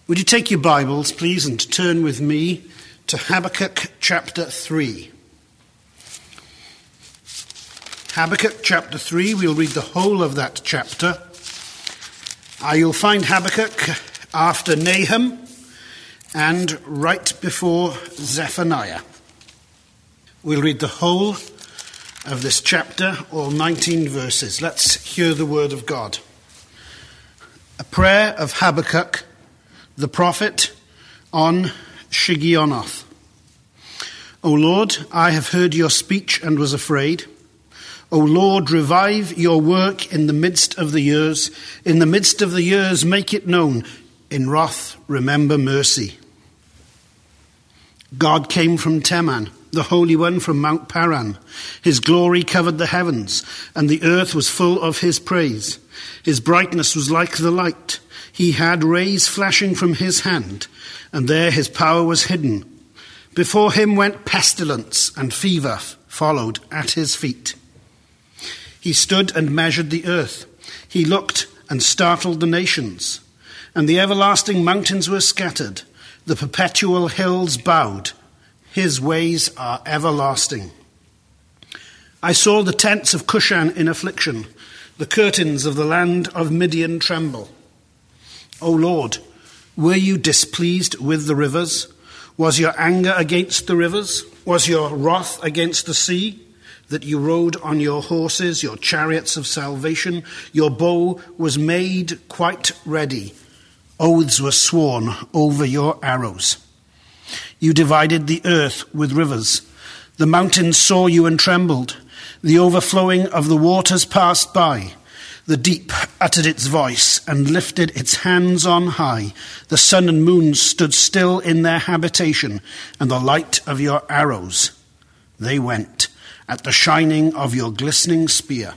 Would you take your Bibles, please, and turn with me to Habakkuk chapter 3. Habakkuk chapter 3, we'll read the whole of that chapter. You'll find Habakkuk after Nahum and right before Zephaniah. We'll read the whole of this chapter, all 19 verses. Let's hear the word of God. A prayer of Habakkuk, the prophet, on Shigionoth. O Lord, I have heard your speech and was afraid. O Lord, revive your work in the midst of the years. In the midst of the years, make it known. In wrath, remember mercy. God came from Teman, the Holy One from Mount Paran. His glory covered the heavens, and the earth was full of his praise. His brightness was like the light. He had rays flashing from his hand, and there his power was hidden. Before him went pestilence, and fever followed at his feet. He stood and measured the earth. He looked and startled the nations. And the everlasting mountains were scattered. The perpetual hills bowed. His ways are everlasting. I saw the tents of Cushan in affliction. The curtains of the land of Midian tremble. O Lord, were you displeased with the rivers? Was your anger against the rivers? Was your wrath against the sea? That you rode on your horses, your chariots of salvation. Your bow was made quite ready. Oaths were sworn over your arrows. You divided the earth with rivers. The mountains saw you and trembled. The overflowing of the waters passed by. The deep uttered its voice and lifted its hands on high. The sun and moon stood still in their habitation, and the light of your arrows. They went at the shining of your glistening spear.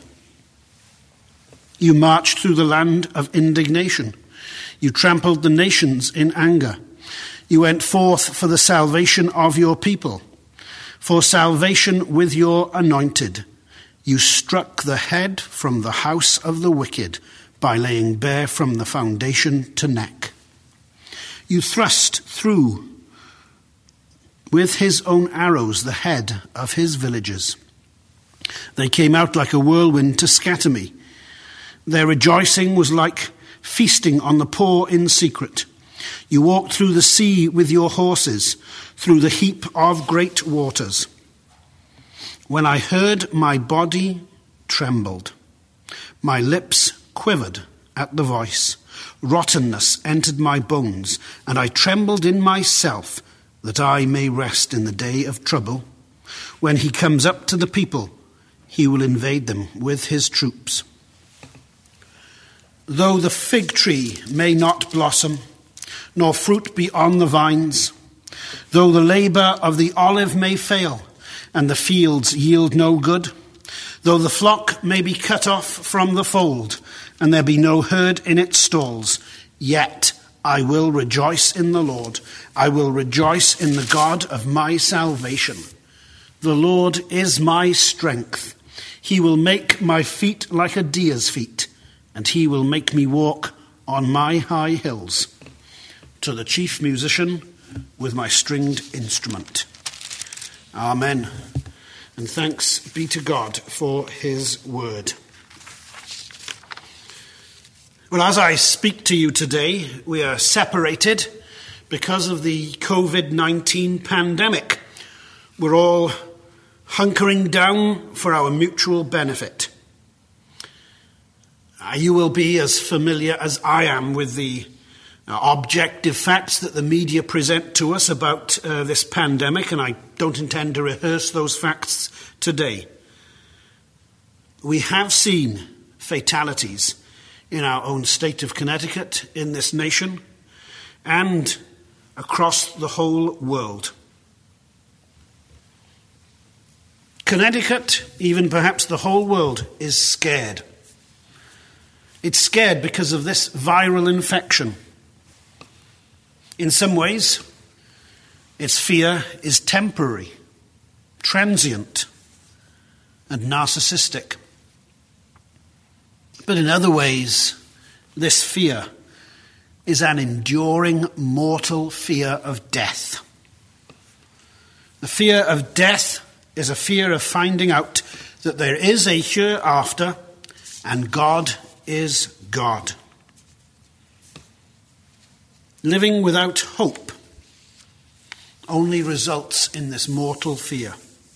You marched through the land of indignation. You trampled the nations in anger. You went forth for the salvation of your people, for salvation with your anointed. You struck the head from the house of the wicked by laying bare from the foundation to neck. You thrust through with his own arrows the head of his villages. They came out like a whirlwind to scatter me. Their rejoicing was like feasting on the poor in secret. You walked through the sea with your horses, through the heap of great waters. When I heard, my body trembled. My lips quivered at the voice. Rottenness entered my bones, and I trembled in myself, that I may rest in the day of trouble. When he comes up to the people, he will invade them with his troops. Though the fig tree may not blossom, nor fruit be on the vines, though the labor of the olive may fail, and the fields yield no good, though the flock may be cut off from the fold, and there be no herd in its stalls, yet I will rejoice in the Lord. I will rejoice in the God of my salvation. The Lord is my strength. He will make my feet like a deer's feet, and he will make me walk on my high hills. To the chief musician with my stringed instrument. Amen. And thanks be to God for his word. Well, as I speak to you today, we are separated because of the COVID-19 pandemic. We're all hunkering down for our mutual benefit. You will be as familiar as I am with the objective facts that the media present to us about this pandemic, and I don't intend to rehearse those facts today. We have seen fatalities in our own state of Connecticut, in this nation, and across the whole world. Connecticut, even perhaps the whole world, is scared. It's scared because of this viral infection. In some ways, its fear is temporary, transient, and narcissistic. But in other ways, this fear is an enduring mortal fear of death. The fear of death is a fear of finding out that there is a hereafter and God is God. Living without hope only results in this mortal fear.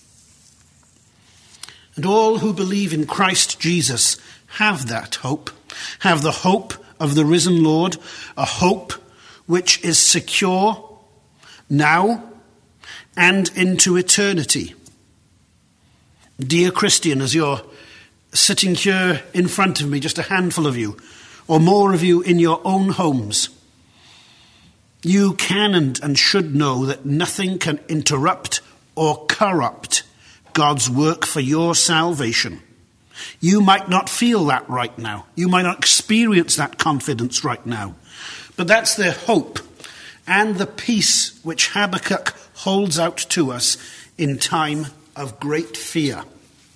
And all who believe in Christ Jesus have that hope, have the hope of the risen Lord, a hope which is secure now and into eternity. Dear Christian, as you're sitting here in front of me, just a handful of you, or more of you in your own homes, you can and should know that nothing can interrupt or corrupt God's work for your salvation. You might not feel that right now. You might not experience that confidence right now. But that's the hope and the peace which Habakkuk holds out to us in time of great fear.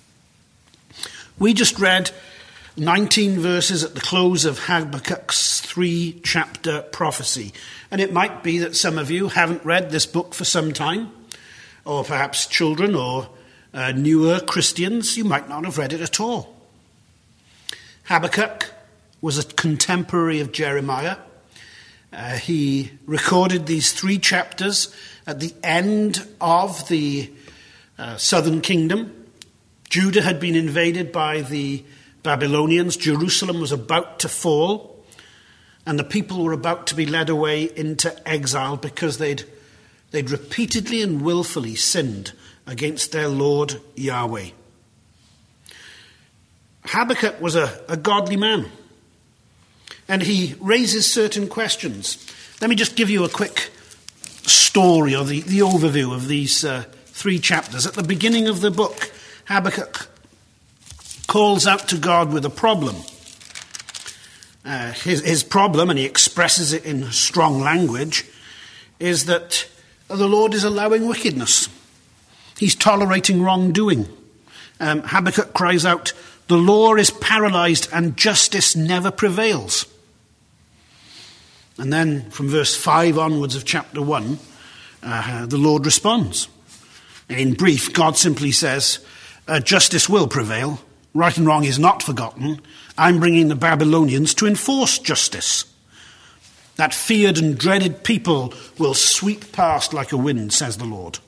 We just read 19 verses at the close of Habakkuk's 3-chapter prophecy. And it might be that some of you haven't read this book for some time, or perhaps children or newer Christians, you might not have read it at all. Habakkuk was a contemporary of Jeremiah. He recorded these 3 chapters at the end of the southern kingdom. Judah had been invaded by the Babylonians. Jerusalem was about to fall, and the people were about to be led away into exile because they'd repeatedly and willfully sinned against their Lord Yahweh. Habakkuk was a godly man, and he raises certain questions. Let me just give you a quick story, or the overview of these 3 chapters. At the beginning of the book, Habakkuk calls out to God with a problem. His problem, and he expresses it in strong language, is that the Lord is allowing wickedness. He's tolerating wrongdoing. Habakkuk cries out, "The law is paralyzed and justice never prevails." And then from verse 5 onwards of chapter 1, the Lord responds. In brief, God simply says, justice will prevail. Right and wrong is not forgotten. I'm bringing the Babylonians to enforce justice. That feared and dreaded people will sweep past like a wind, says the Lord.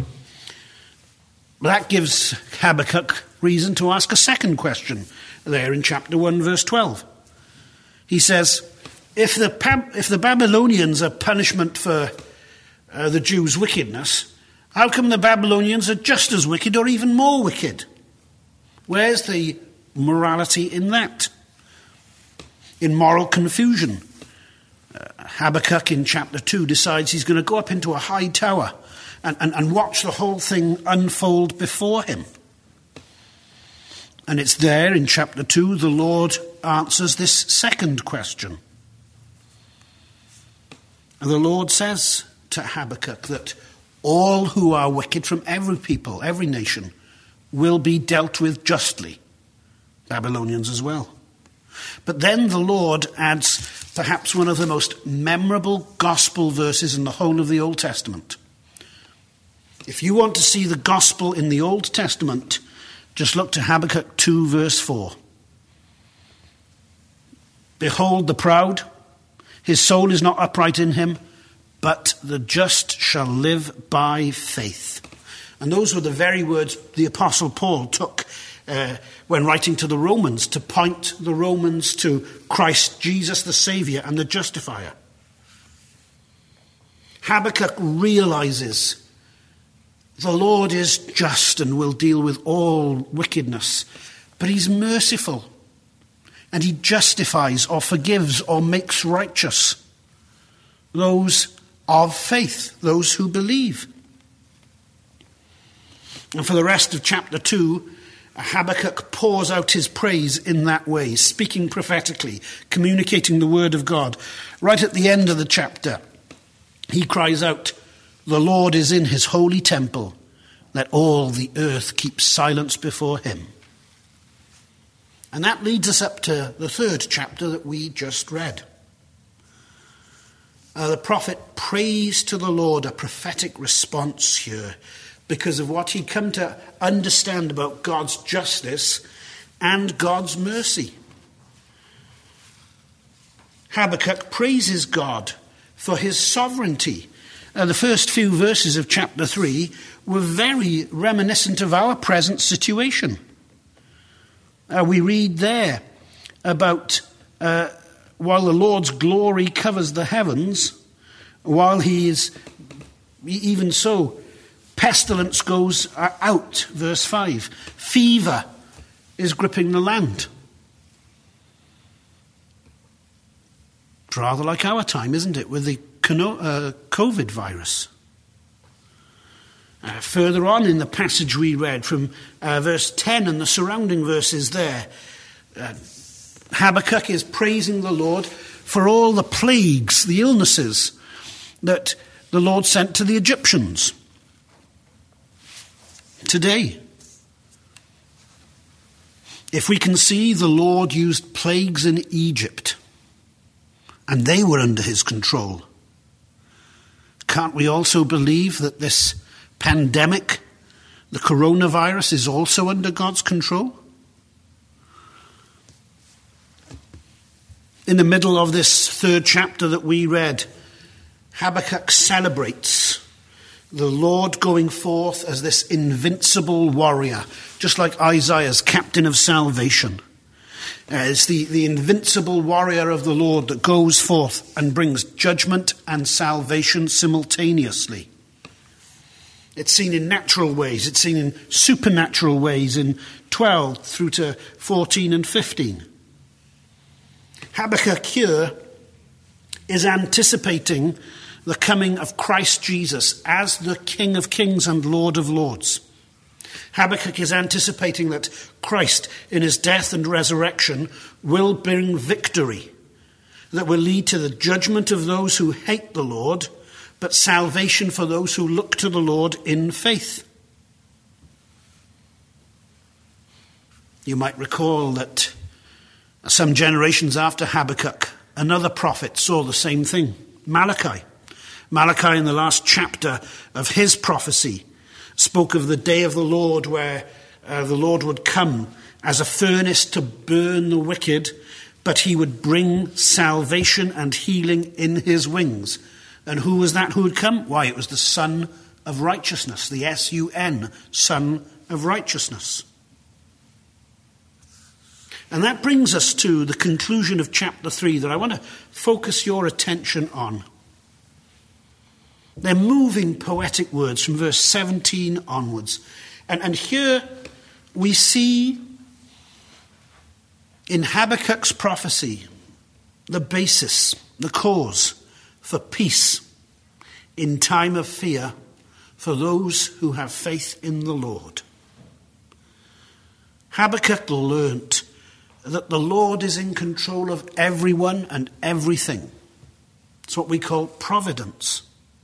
That gives Habakkuk reason to ask a second question there in chapter 1, verse 12. He says, if the Babylonians are punishment for the Jews' wickedness, how come the Babylonians are just as wicked or even more wicked? Where's the morality in that? In moral confusion, Habakkuk in chapter 2 decides he's going to go up into a high tower and watch the whole thing unfold before him. And it's there in chapter 2 the Lord answers this second question. And the Lord says to Habakkuk that all who are wicked from every people, every nation, will be dealt with justly. Babylonians as well. But then the Lord adds perhaps one of the most memorable gospel verses in the whole of the Old Testament. If you want to see the gospel in the Old Testament, just look to Habakkuk 2, verse 4. Behold the proud, his soul is not upright in him, but the just shall live by faith. And those were the very words the Apostle Paul took when writing to the Romans, to point the Romans to Christ Jesus the Saviour and the Justifier. Habakkuk realizes the Lord is just and will deal with all wickedness, but he's merciful, and he justifies or forgives or makes righteous those of faith, those who believe. And for the rest of chapter 2, Habakkuk pours out his praise in that way, speaking prophetically, communicating the word of God. Right at the end of the chapter, he cries out, "The Lord is in his holy temple. Let all the earth keep silence before him." And that leads us up to the 3rd chapter that we just read. The prophet prays to the Lord, a prophetic response here, because of what he'd come to understand about God's justice and God's mercy. Habakkuk praises God for his sovereignty. The first few verses of chapter 3 were very reminiscent of our present situation. We read there about while the Lord's glory covers the heavens, while he is, even so, pestilence goes out, verse 5. Fever is gripping the land. It's rather like our time, isn't it, with the COVID virus. Further on in the passage we read from verse 10 and the surrounding verses there, Habakkuk is praising the Lord for all the plagues, the illnesses that the Lord sent to the Egyptians. Today, if we can see the Lord used plagues in Egypt, and they were under his control, can't we also believe that this pandemic, the coronavirus, is also under God's control? In the middle of this third chapter that we read, Habakkuk celebrates the Lord going forth as this invincible warrior, just like Isaiah's captain of salvation. It's the invincible warrior of the Lord that goes forth and brings judgment and salvation simultaneously. It's seen in natural ways. It's seen in supernatural ways in 12 through to 14 and 15. Habakkuk here is anticipating the coming of Christ Jesus as the King of Kings and Lord of Lords. Habakkuk is anticipating that Christ, in his death and resurrection, will bring victory, that will lead to the judgment of those who hate the Lord, but salvation for those who look to the Lord in faith. You might recall that some generations after Habakkuk, another prophet saw the same thing, Malachi. Malachi, in the last chapter of his prophecy, spoke of the day of the Lord where the Lord would come as a furnace to burn the wicked, but he would bring salvation and healing in his wings. And who was that who would come? Why, it was the Son of Righteousness, the S-U-N, Son of Righteousness. And that brings us to the conclusion of chapter 3 that I want to focus your attention on. They're moving poetic words from verse 17 onwards. And here we see in Habakkuk's prophecy the basis, the cause for peace in time of fear for those who have faith in the Lord. Habakkuk learnt that the Lord is in control of everyone and everything. It's what we call providence.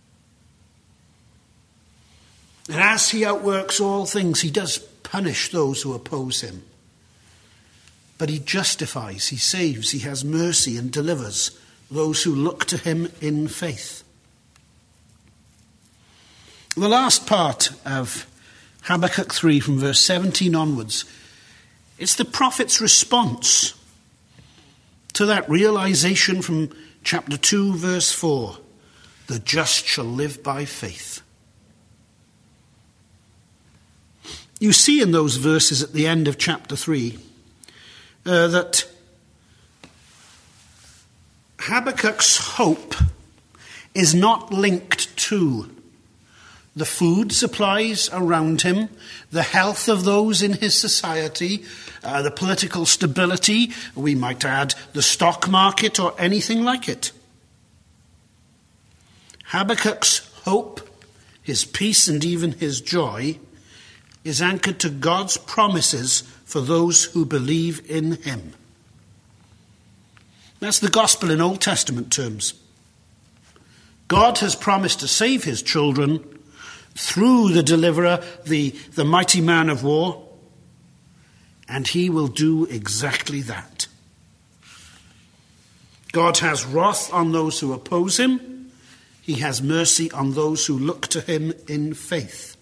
And as he outworks all things, he does punish those who oppose him. But he justifies, he saves, he has mercy and delivers those who look to him in faith. The last part of Habakkuk 3 from verse 17 onwards, it's the prophet's response to that realization from chapter 2 verse 4. The just shall live by faith. You see in those verses at the end of chapter 3 that Habakkuk's hope is not linked to the food supplies around him, the health of those in his society, the political stability, we might add the stock market or anything like it. Habakkuk's hope, his peace and even his joy is anchored to God's promises for those who believe in him. That's the gospel in Old Testament terms. God has promised to save his children through the deliverer, the mighty man of war, and he will do exactly that. God has wrath on those who oppose him, He has mercy on those who look to him in faith.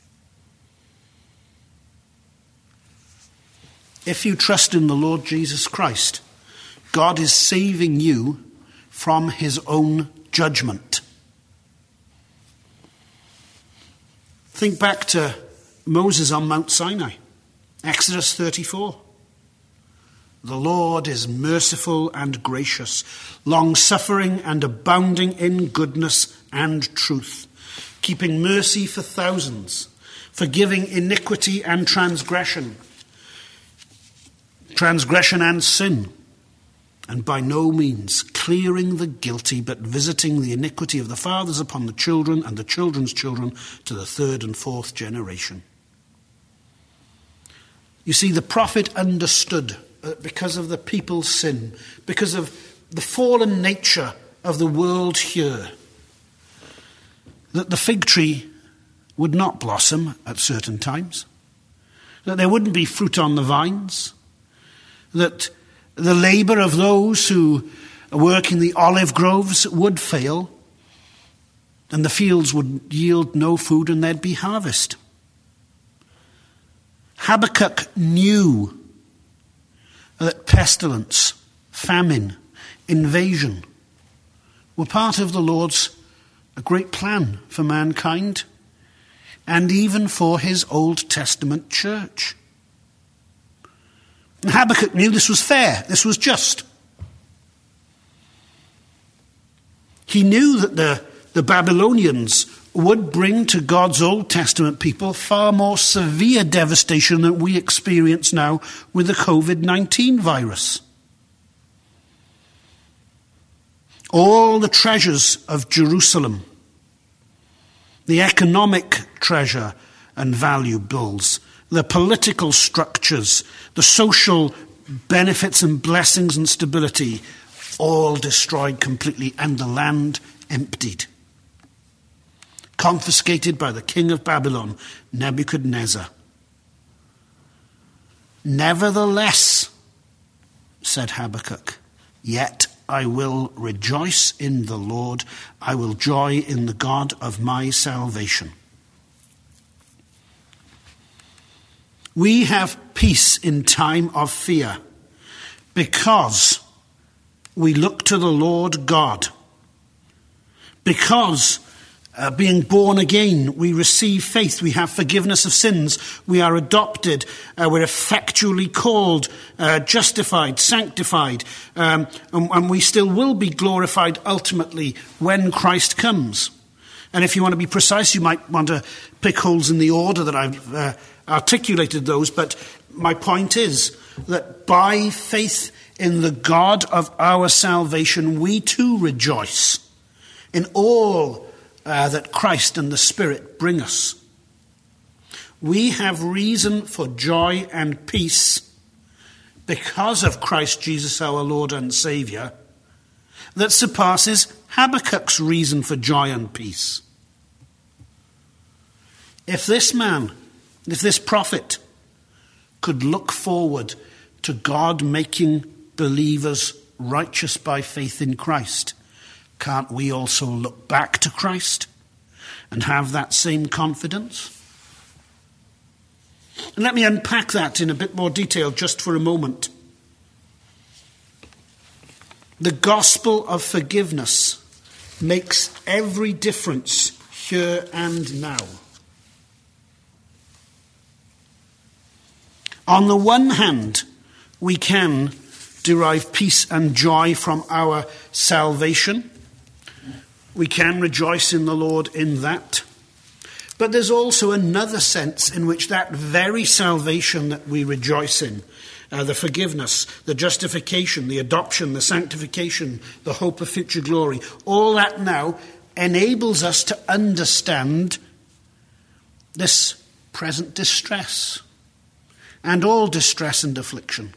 If you trust in the Lord Jesus Christ, God is saving you from his own judgment. Think back to Moses on Mount Sinai, Exodus 34. The Lord is merciful and gracious, long-suffering and abounding in goodness and truth, keeping mercy for thousands, forgiving iniquity and transgression and sin, and by no means clearing the guilty, but visiting the iniquity of the fathers upon the children and the children's children to the third and fourth generation. You see, the prophet understood that because of the people's sin, because of the fallen nature of the world here, that the fig tree would not blossom at certain times, that there wouldn't be fruit on the vines, that the labour of those who work in the olive groves would fail, and the fields would yield no food and there'd be harvest. Habakkuk knew that pestilence, famine, invasion were part of the Lord's great plan for mankind and even for his Old Testament church. And Habakkuk knew this was fair, this was just. He knew that the Babylonians would bring to God's Old Testament people far more severe devastation than we experience now with the COVID-19 virus. All the treasures of Jerusalem, the economic treasure and valuables, the political structures, the social benefits and blessings and stability, all destroyed completely, and the land emptied. Confiscated by the king of Babylon, Nebuchadnezzar. Nevertheless, said Habakkuk, yet I will rejoice in the Lord. I will joy in the God of my salvation. We have peace in time of fear because we look to the Lord God. Because being born again, we receive faith, we have forgiveness of sins, we are adopted, we're effectually called, justified, sanctified, and we still will be glorified ultimately when Christ comes. And if you want to be precise, you might want to pick holes in the order that I've articulated those, but my point is that by faith in the God of our salvation, we too rejoice in all that Christ and the Spirit bring us. We have reason for joy and peace because of Christ Jesus our Lord and Saviour that surpasses Habakkuk's reason for joy and peace. If this man, if this prophet could look forward to God making believers righteous by faith in Christ, can't we also look back to Christ and have that same confidence? And let me unpack that in a bit more detail just for a moment. The gospel of forgiveness makes every difference here and now. On the one hand, we can derive peace and joy from our salvation. We can rejoice in the Lord in that. But there's also another sense in which that very salvation that we rejoice in, the forgiveness, the justification, the adoption, the sanctification, the hope of future glory, all that now enables us to understand this present distress and all distress and affliction.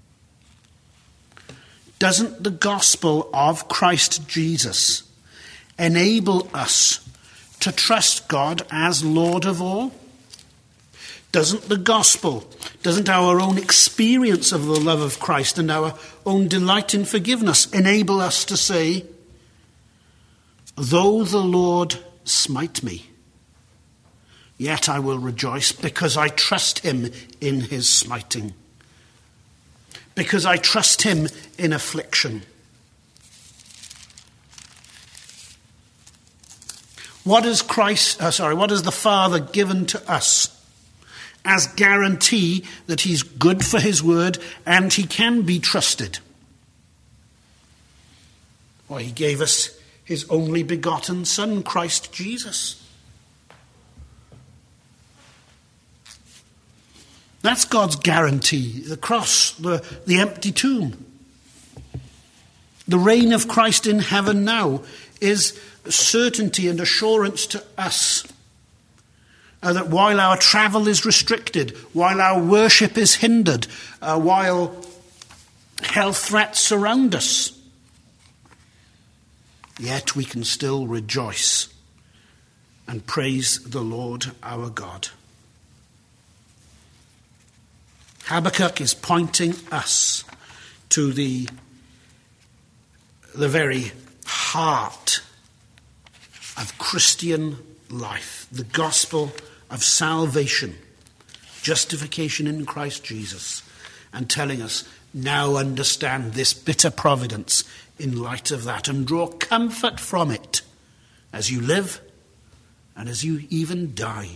Doesn't the gospel of Christ Jesus enable us to trust God as Lord of all? Doesn't the gospel, doesn't our own experience of the love of Christ and our own delight in forgiveness enable us to say, Though the Lord smite me, yet I will rejoice, because I trust him in his smiting, because I trust him in affliction. What has the Father given to us as guarantee that he's good for his word and he can be trusted? Well, he gave us his only begotten Son, Christ Jesus. That's God's guarantee. The cross, the empty tomb. The reign of Christ in heaven now is certainty and assurance to us that while our travel is restricted, while our worship is hindered, while health threats surround us, yet we can still rejoice and praise the Lord our God. Habakkuk is pointing us to the very heart of Christian life, the gospel of salvation, justification in Christ Jesus, and telling us, now understand this bitter providence in light of that, and draw comfort from it as you live and as you even die.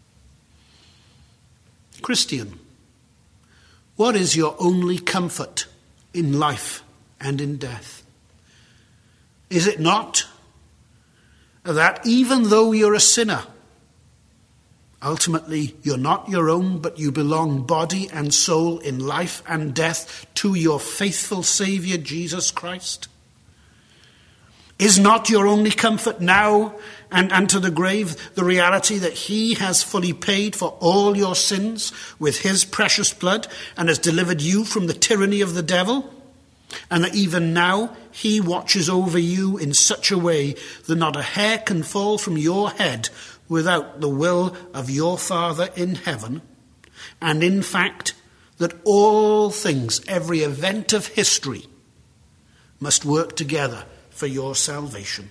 Christian, what is your only comfort in life and in death? Is it not that even though you're a sinner, ultimately you're not your own, but you belong body and soul in life and death to your faithful Saviour, Jesus Christ? Is not your only comfort now and to the grave the reality that he has fully paid for all your sins with his precious blood and has delivered you from the tyranny of the devil? And that even now he watches over you in such a way that not a hair can fall from your head without the will of your Father in heaven. And in fact, that all things, every event of history, must work together for your salvation.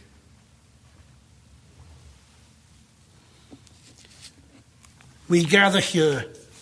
We gather here,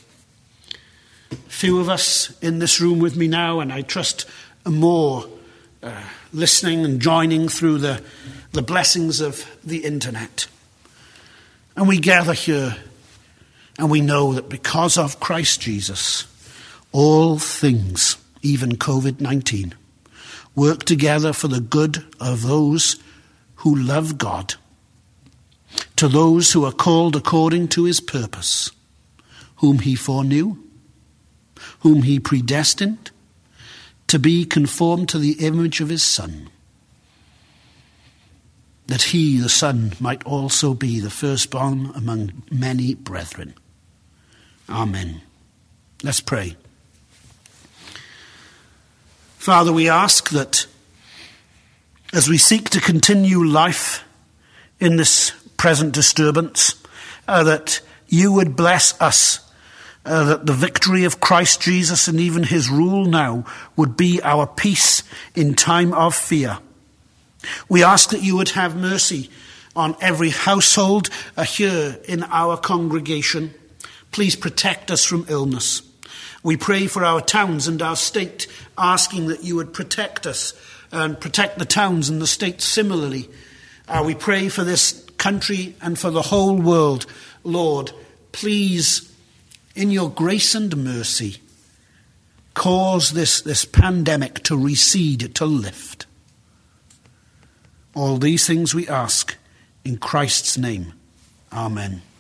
few of us in this room with me now, and I trust more listening and joining through the blessings of the internet. And we gather here and we know that because of Christ Jesus, all things, even COVID-19, work together for the good of those who love God, to those who are called according to his purpose, whom he foreknew, whom he predestined, to be conformed to the image of his Son, that he, the Son, might also be the firstborn among many brethren. Amen. Let's pray. Father, we ask that as we seek to continue life in this present disturbance, that you would bless us, that the victory of Christ Jesus and even his rule now would be our peace in time of fear. We ask that you would have mercy on every household here in our congregation. Please protect us from illness. We pray for our towns and our state, asking that you would protect us and protect the towns and the state similarly. We pray for this country and for the whole world. Lord, please, in your grace and mercy, cause this pandemic to recede, to lift. All these things we ask in Christ's name. Amen.